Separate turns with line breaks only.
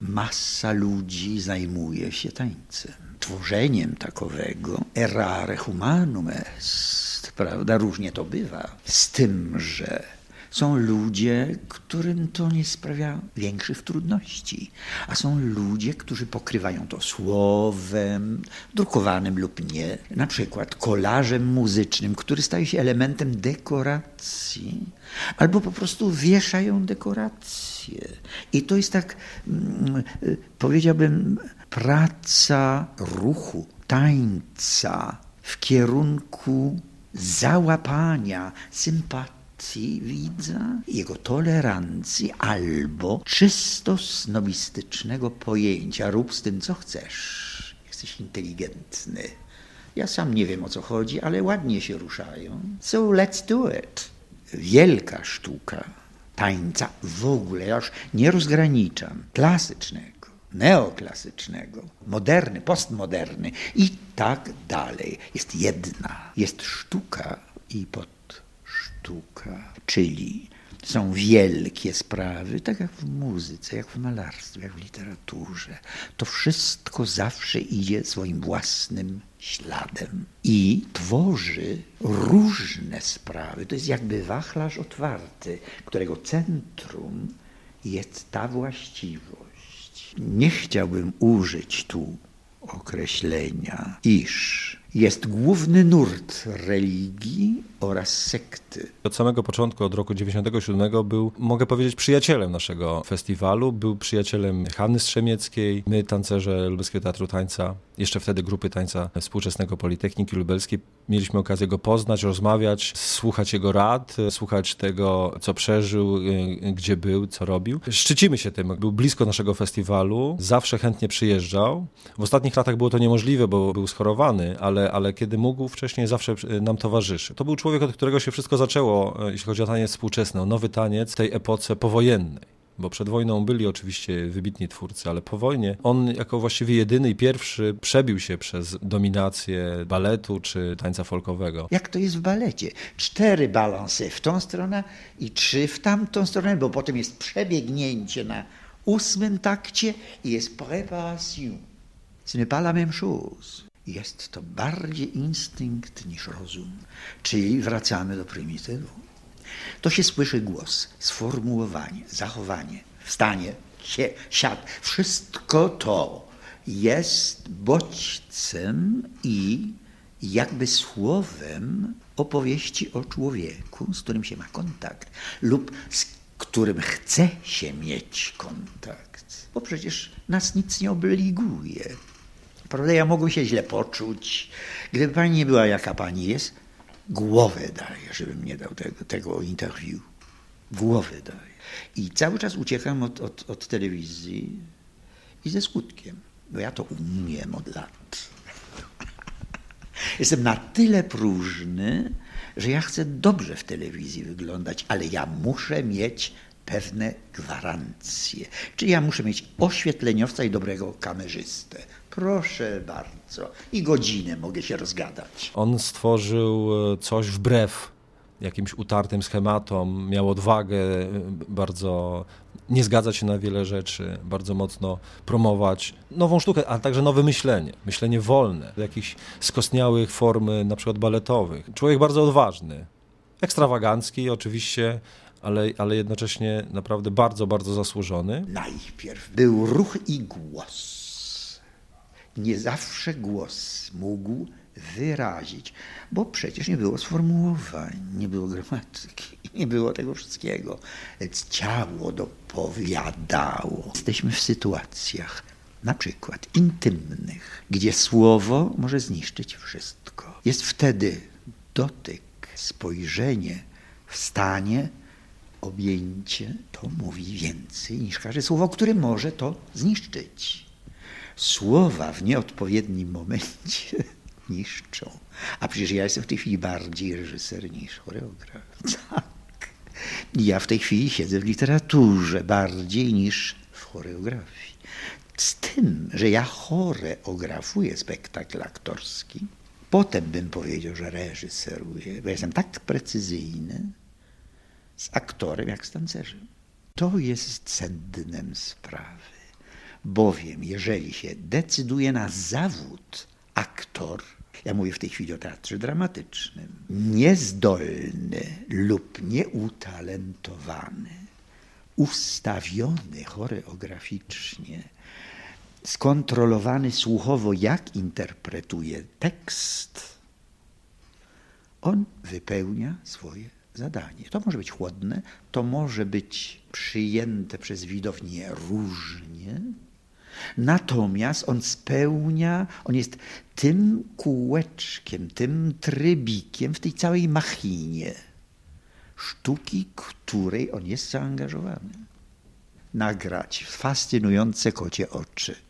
masa ludzi zajmuje się tańcem. Tworzeniem takowego errare humanum est, prawda? Różnie to bywa. Z tym, że są ludzie, którym to nie sprawia większych trudności, a są ludzie, którzy pokrywają to słowem, drukowanym lub nie, na przykład kolażem muzycznym, który staje się elementem dekoracji, albo po prostu wieszają dekoracje. I to jest tak, powiedziałbym, praca ruchu, tańca w kierunku załapania sympatii widza, jego tolerancji albo czysto snobistycznego pojęcia: rób z tym, co chcesz. Jesteś inteligentny. Ja sam nie wiem, o co chodzi, ale ładnie się ruszają. So let's do it. Wielka sztuka tańca w ogóle, ja już nie rozgraniczam, klasycznego, neoklasycznego, moderny, postmoderny i tak dalej. Jest jedna. Jest sztuka i sztuka, czyli są wielkie sprawy, tak jak w muzyce, jak w malarstwie, jak w literaturze. To wszystko zawsze idzie swoim własnym śladem i tworzy różne sprawy. To jest jakby wachlarz otwarty, którego centrum jest ta właściwość. Nie chciałbym użyć tu określenia, iż jest główny nurt religii oraz sekty.
Od samego początku, od roku 1997 był, mogę powiedzieć, przyjacielem naszego festiwalu. Był przyjacielem Hanny Strzemieckiej, my, tancerze Lubelskiego Teatru Tańca, jeszcze wtedy grupy tańca współczesnego Politechniki Lubelskiej. Mieliśmy okazję go poznać, rozmawiać, słuchać jego rad, słuchać tego, co przeżył, gdzie był, co robił. Szczycimy się tym. Był blisko naszego festiwalu, zawsze chętnie przyjeżdżał. W ostatnich latach było to niemożliwe, bo był schorowany, ale kiedy mógł, wcześniej zawsze nam towarzyszy. To był człowiek, od którego się wszystko zaczęło, jeśli chodzi o taniec współczesny, o nowy taniec w tej epoce powojennej. Bo przed wojną byli oczywiście wybitni twórcy, ale po wojnie on jako właściwie jedyny i pierwszy przebił się przez dominację baletu czy tańca folkowego.
Jak to jest w balecie? 4 balanse w tą stronę i 3 w tamtą stronę, bo potem jest przebiegnięcie na 8 takcie i jest préparation. Ce n'est pas la même chose. Jest to bardziej instynkt niż rozum. Czyli wracamy do prymitywu. To się słyszy głos, sformułowanie, zachowanie, wstanie, siad. Wszystko to jest bodźcem i jakby słowem opowieści o człowieku, z którym się ma kontakt lub z którym chce się mieć kontakt. Bo przecież nas nic nie obliguje. Prawda, ja mogłem się źle poczuć. Gdyby pani nie była, jaka pani jest, głowę daję, żebym nie dał tego interview. Głowę daję. I cały czas uciekam od telewizji i ze skutkiem, bo ja to umiem od lat. Jestem na tyle próżny, że ja chcę dobrze w telewizji wyglądać, ale ja muszę mieć pewne gwarancje. Czyli ja muszę mieć oświetleniowca i dobrego kamerzystę. Proszę bardzo. I godzinę mogę się rozgadać.
On stworzył coś wbrew jakimś utartym schematom, miał odwagę bardzo nie zgadzać się na wiele rzeczy, bardzo mocno promować nową sztukę, ale także nowe myślenie, myślenie wolne, jakichś skostniałych form na przykład baletowych. Człowiek bardzo odważny, ekstrawagancki oczywiście, ale jednocześnie naprawdę bardzo, bardzo zasłużony.
Najpierw był ruch i głos. Nie zawsze głos mógł wyrazić, bo przecież nie było sformułowań, nie było gramatyki, nie było tego wszystkiego. Więc ciało dopowiadało. Jesteśmy w sytuacjach na przykład intymnych, gdzie słowo może zniszczyć wszystko. Jest wtedy dotyk, spojrzenie, wstanie, objęcie. To mówi więcej niż każde słowo, które może to zniszczyć. Słowa w nieodpowiednim momencie niszczą. A przecież ja jestem w tej chwili bardziej reżyser niż choreograf. Tak. Ja w tej chwili siedzę w literaturze bardziej niż w choreografii. Z tym, że ja choreografuję spektakl aktorski, potem bym powiedział, że reżyseruję, bo jestem tak precyzyjny z aktorem jak z tancerzem. To jest sednem sprawy. Bowiem jeżeli się decyduje na zawód aktor, ja mówię w tej chwili o teatrze dramatycznym, niezdolny lub nieutalentowany, ustawiony choreograficznie, skontrolowany słuchowo, jak interpretuje tekst, on wypełnia swoje zadanie. To może być chłodne, to może być przyjęte przez widownię różnie, natomiast on spełnia, on jest tym kółeczkiem, tym trybikiem w tej całej machinie sztuki, której on jest zaangażowany. Nagrać fascynujące kocie oczy.